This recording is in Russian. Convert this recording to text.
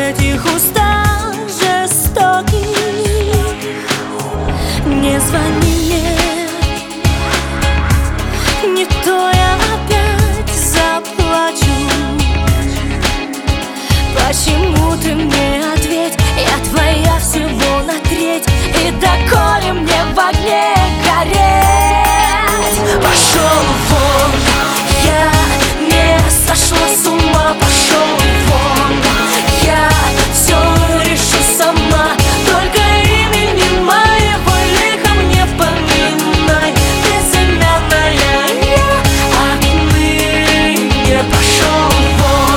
этих устах жестоких. Не звони мне, не то я опять заплачу. Почему ты мне ответь? Я твоя всего на треть, и доколе мне в огне гореть? Пошел вон!